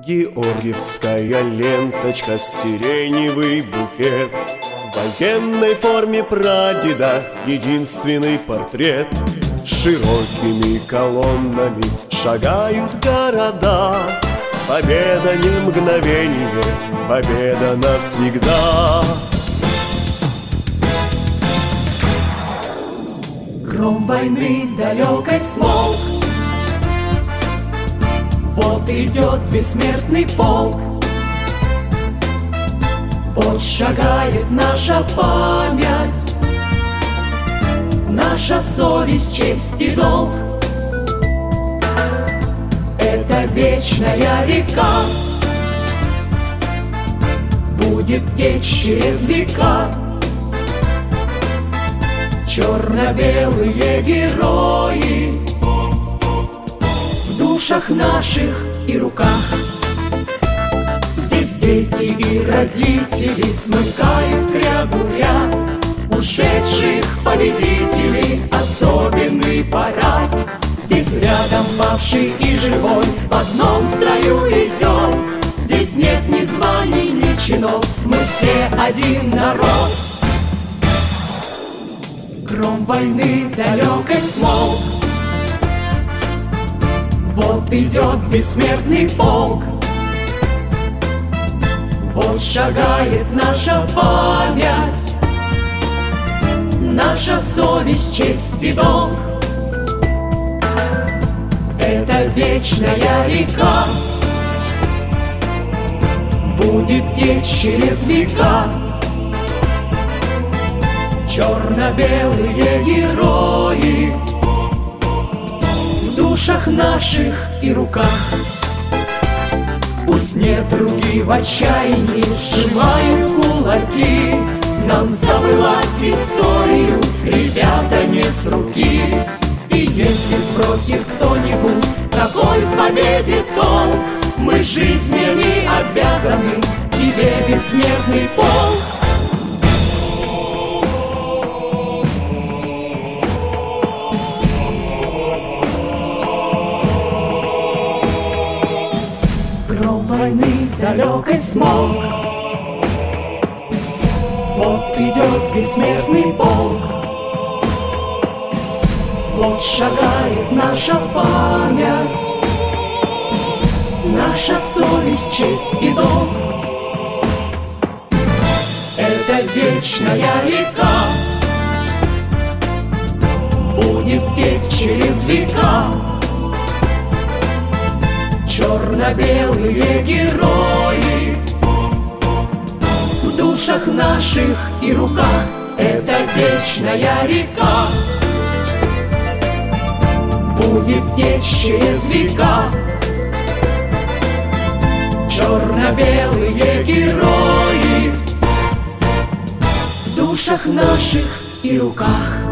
Георгиевская ленточка, сиреневый букет, в военной форме прадеда единственный портрет. Широкими колоннами шагают города, победа не мгновенье, победа навсегда. Гром войны далекой смолк, вот идет бессмертный полк. Вот шагает наша память, наша совесть, честь и долг. Это вечная река будет течь через века. Черно-белые герои в душах наших и руках. Здесь дети и родители смыкают к ряду ряд ушедших победителей, особенный парад. Здесь рядом павший и живой в одном строю идем. Здесь нет ни званий, ни чинов, мы все один народ. Гром войны далекой смолк, вот идет бессмертный полк. Вот шагает наша память, наша совесть, честь и долг. Это вечная река будет течь через века. Черно-белые герои в душах наших и руках. Пусть недруги в отчаянии сжимают кулаки, нам забывать историю, ребята, не с руки. И если спросит кто-нибудь, какой в победе толк, мы жизни обязаны тебе, бессмертный полк. Гром войны далекой смолк, вот идет бессмертный полк. Вот шагает наша память, наша совесть, честь и долг. Это вечная река будет течь через века. Черно-белые герои в душах наших и руках. Это вечная река будет течь через века. Черно-белые герои в душах наших и руках.